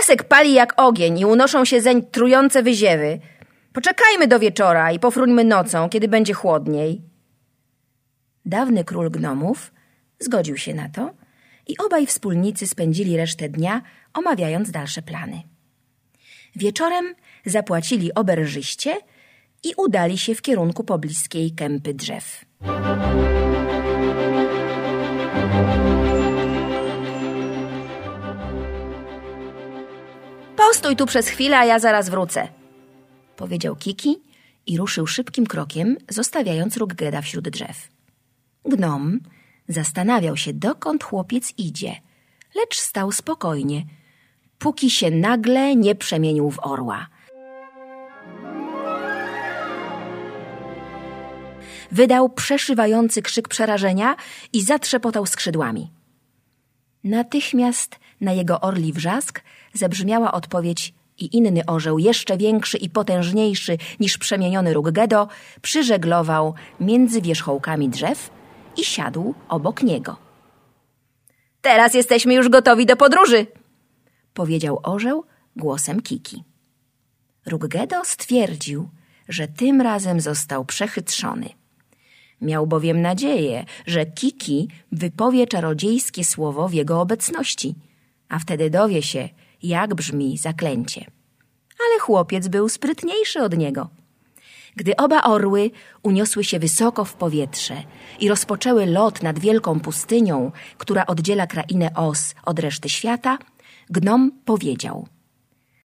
Piasek pali jak ogień i unoszą się zeń trujące wyziewy. Poczekajmy do wieczora i pofruńmy nocą, kiedy będzie chłodniej. Dawny król gnomów zgodził się na to i obaj wspólnicy spędzili resztę dnia, omawiając dalsze plany. Wieczorem zapłacili oberżyście i udali się w kierunku pobliskiej kępy drzew. Postój tu przez chwilę, a ja zaraz wrócę, powiedział Kiki i ruszył szybkim krokiem, zostawiając Ruggeda wśród drzew. Gnom zastanawiał się, dokąd chłopiec idzie, lecz stał spokojnie, póki się nagle nie przemienił w orła. Wydał przeszywający krzyk przerażenia i zatrzepotał skrzydłami. Natychmiast na jego orli wrzask zabrzmiała odpowiedź i inny orzeł, jeszcze większy i potężniejszy niż przemieniony Ruggedo, przyżeglował między wierzchołkami drzew i siadł obok niego. Teraz jesteśmy już gotowi do podróży, powiedział orzeł głosem Kiki. Ruggedo stwierdził, że tym razem został przechytrzony. Miał bowiem nadzieję, że Kiki wypowie czarodziejskie słowo w jego obecności, a wtedy dowie się, jak brzmi zaklęcie. Ale chłopiec był sprytniejszy od niego. Gdy oba orły uniosły się wysoko w powietrze i rozpoczęły lot nad wielką pustynią, która oddziela krainę Oz od reszty świata, gnom powiedział: